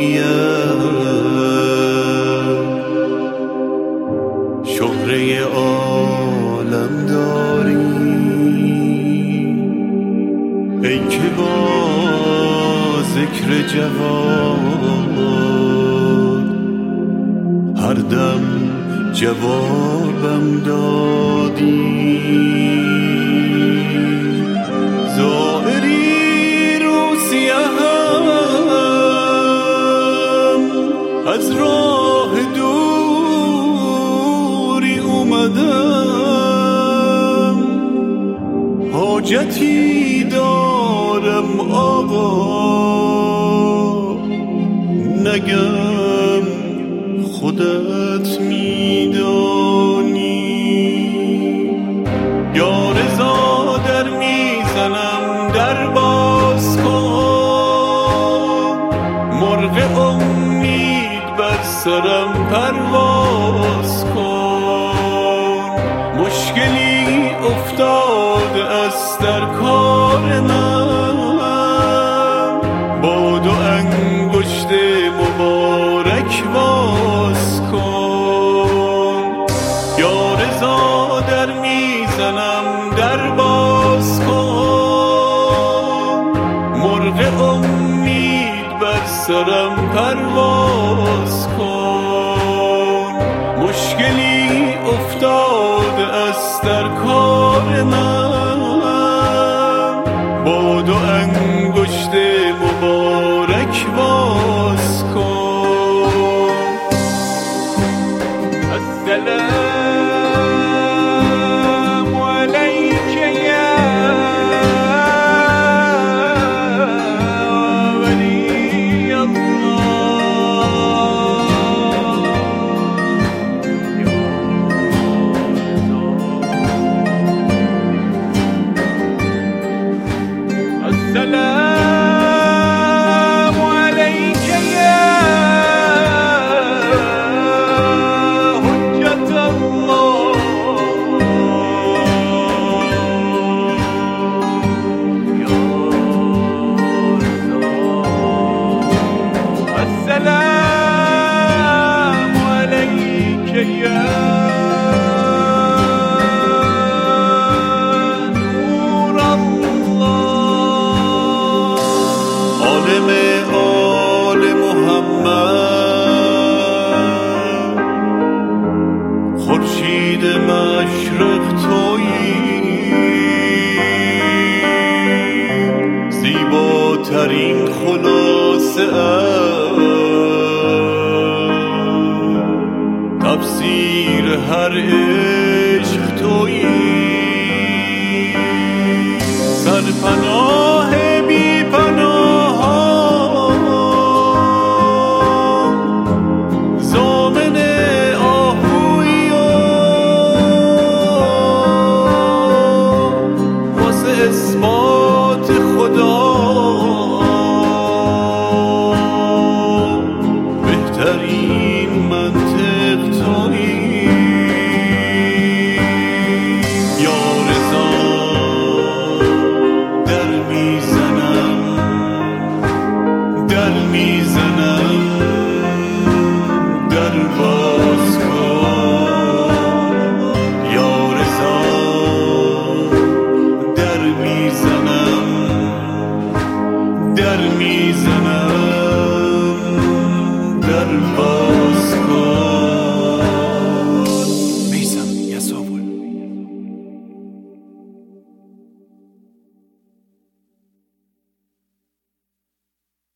شهره عالم داری، ای که با ذکر جواد هر دم جوابم دادی. زائری روسیهم از راه دوری اومدم، حاجتی دارم آقا نگم خودت میدانی. یا رضا در میزنم در باز کن، مرغ امید بر سرم پرواز کن. مشکلی افتاده است در کار من، با دو انگشت مبارک باز کن. یا رضا در میزنم در باز کن، مرغ امید بر سرم پرواز کن. مشکلی افتاده است در کار من، با دو انگشت مبارک باز کن. السلام علیک یا ولی الله. السلام علیک یا حجت الله. السلام علیک یا